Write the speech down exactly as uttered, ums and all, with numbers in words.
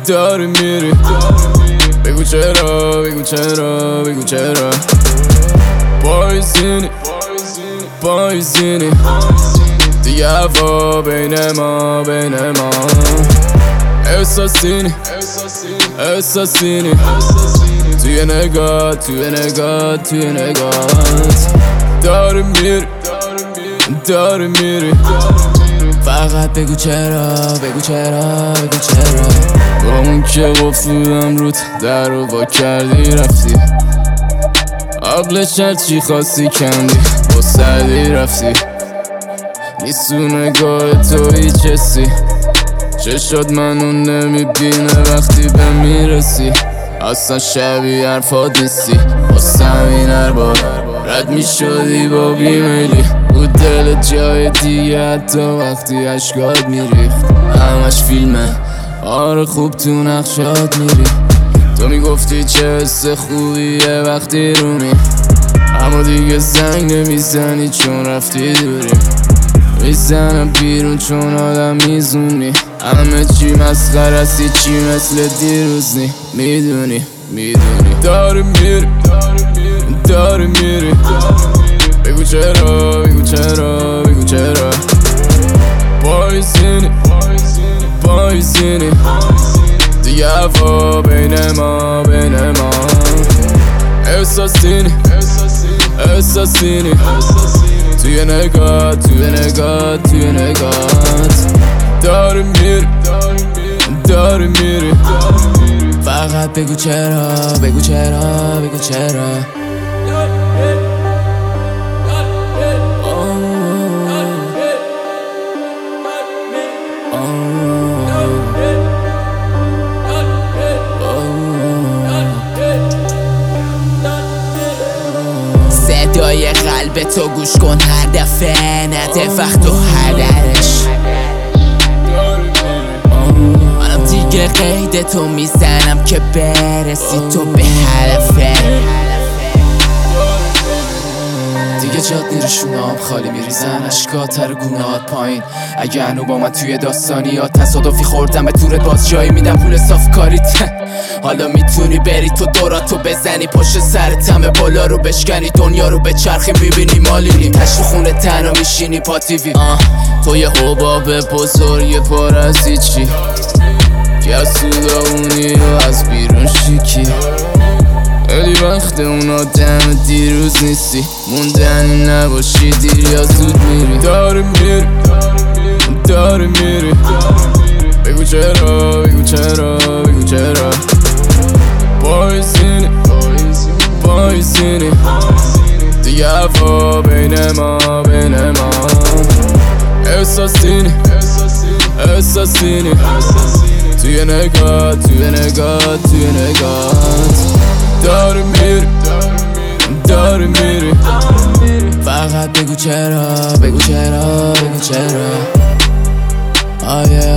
داری میری بگو چرا بگو چرا بگو چرا پایزینی پایزینی دیگه هوا بین ما بین ما احساسینی احساسینی توی نگاه توی نگاه توی نگاهت داری میری داری میری فقط بگو چرا بگو چرا بگو چرا با اون که گفتم روت در رو با کردی رفتی قبلش هرچی خواستی کندی با سردی رفتی نیست تو نگاه تو هیچ حسی چشات منو نمیبینه وقتی به میرسی اصلا شبیه حرفات نیستی واسه این هر بار رد میشدی با بیمیلی بود دل جای دیگه حتی وقتی عشقات میریخت همش فیلمه آره خوب تو نقشات میری تو میگفتی چه حس خوبیه وقتی رومی اما دیگه زنگ نمیزنی چون رفتی دوری میزنم بیرون چون آدم میزونی همه چی مسخره است چی مثل دیروز نی میدونی میدونی داری میری داری میری بگو چرا بگو چرا بگو چرا پایزینی پایزینی دیگه هوا بین ما بین ما احساسینی احساسینی توی نگاه توی نگاه توی نگاهت داری میری داری میری فقط بگو چرا بگو چرا بگو چرا صدای قلب تو گوش کن هر دفعه نده وقت و هدرش منم دیگه قید تو میزنم که برسی تو به هدفه دیگه جاد میره شونام خالی میریزن اشکات تر گونات پایین اگه هنو با من توی داستانیات تصادفی خوردم به تورت باز جایی میدم پول صاف کاریت حالا میتونی بری تو دوراتو بزنی پشت سرت همه بالا رو بشکنی دنیا رو به چرخی میبینی مالینی تشت خونه تنها میشینی پا تیوی تو یه حباب بزرگ پر از هیچی که از تو داونی و از بیرون شیکی خیلی وقت اون آدم دیروز نیستی موندنی نباشی دیر یا زود میری داری میری داری میری بگو چرا بگو چرا بگو چرا پایزینی پایزینی دیگه هوا بین ما بین ما احساسینی احساسینی توی نگاه توی نگاه توی نگاهت داری میری داری میری فقط بگو چرا بگو چرا بگو چرا آیه